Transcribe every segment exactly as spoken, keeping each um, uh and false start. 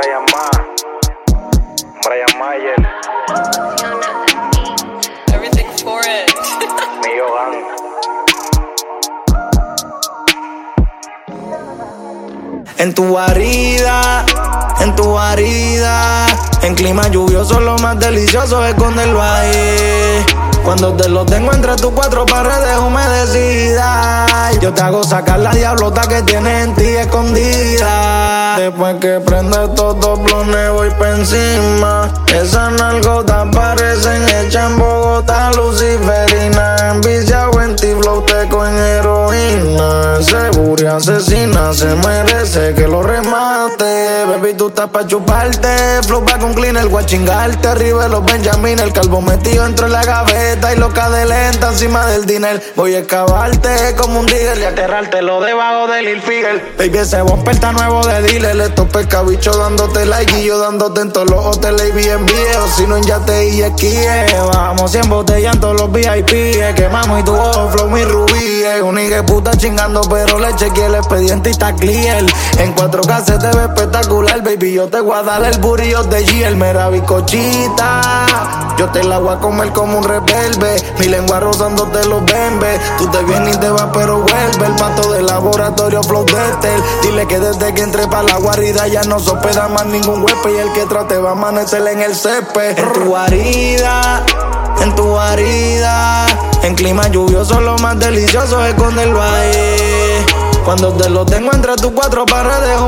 Brian Ma, Brian Mayer, Everything for it. Mío Gang. En tu guarida, en tu guarida, en clima lluvioso lo más delicioso es esconderlo ahí. Cuando te lo tengo entre tus cuatro paredes humedecidas, yo te hago sacar la diablota que tienes en ti escondida. Después que prende estos dos blones voy pa' encima. Esas nalgotas parecen hechas en Bogotá, luciferina. Enviciado en ti, floteco en heroína. Segura y asesina, se merece que lo remate. Baby, tú estás pa' chuparte. Flow pa' con cleaner, voy a chingarte. Arriba de los Benjamin, el calvo metido entre la gaveta y loca de lenta encima del dinero. Voy a excavarte como un digger y aterrártelo debajo del Lil Figure. Baby, ese bumper está nuevo de dealer. Estos pescabichos dándote like y yo dándote en todos los hoteles y B and B. O si no en yate y esquíe. Bajamos cien botellas en todos los V I P. Quemamos y tu ojo, flow, mi rubí. Un higue puta chingando, pero le chequeé el expediente y está clear. En cuatro K se te ve espectacular, baby. Yo te voy a dar el burillo de G, el mera bicochita. Yo te la voy a comer como un rebelde. Mi lengua rozándote los bembes. Tú te vienes y te vas, pero vuelve. El pato de laboratorio flow Dexter. Dile que desde que entré pa' la guarida ya no se hospeda más ningún huésped. Y el que trate va a amanecer en el césped. En tu guarida, en tu guarida, en clima lluvioso lo más delicioso es esconderlo ahí. Cuando te lo tengo entre tus cuatro paredes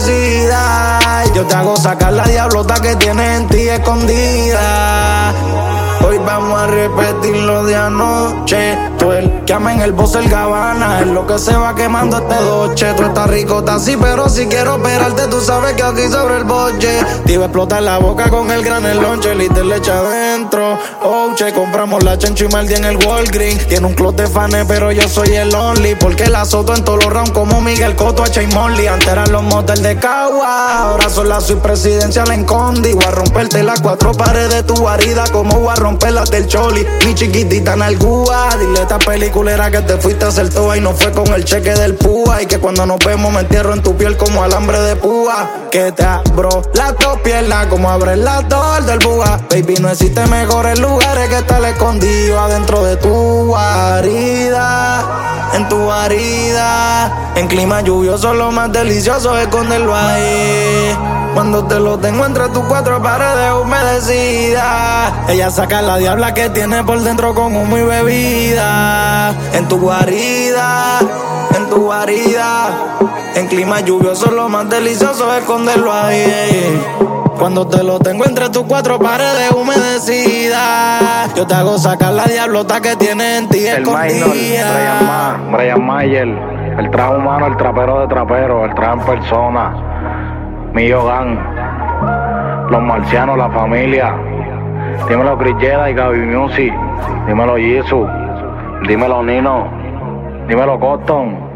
humedecidas, yo te hago sacar la diablota que tienes en ti escondida. Hoy vamos a repetir lo de anoche. Tú el que ama en el boss el Gabbana, es lo que se va quemando este doche. Tú estás rico, estás así, pero si quiero operarte, tú sabes que aquí sobre el boche te iba a explotar la boca con el gran el lonche, liter leche adentro. Oh, che, compramos la Chencho y Maldi en el Walgreens. Tiene un clot de fanes, pero yo soy el only, porque la azoto en todos los rounds como Miguel Cotto a Che Molly. Antes eran los motels de Cagua, ahora son la suite presidencial en Condi. Voy a romperte las cuatro paredes de tu guarida como voy a romper las del Choli. Mi chiquitita en Algua, dile a esta peliculera que te fuiste a hacer toa y no fue con el cheque del púa. Y que cuando nos vemos me entierro en tu piel como alambre de púa. Que te abro las dos piernas como abres las dos del buga. Baby, no existe mejores lugares que estar escondido adentro de tu guarida. En tu guarida, en clima lluvioso lo más delicioso es esconderlo ahí. Cuando te lo tengo entre tus cuatro paredes humedecidas, ella saca la diabla que tiene por dentro con humo y bebida. En tu guarida, en tu guarida, en clima lluvioso lo más delicioso es esconderlo ahí. Cuando te lo tengo entre tus cuatro paredes humedecidas, yo te hago sacar la diablota que tienes en ti El minor, escondida. Brian Ma, Brian Mayer, el traje humano, el trapero de trapero, el traje en persona. Mío Gang, los marcianos, la familia. Dímelo Chris Jedi y Gaby Music. Dímelo Jisoo. Dímelo Nino. Dímelo Cotton.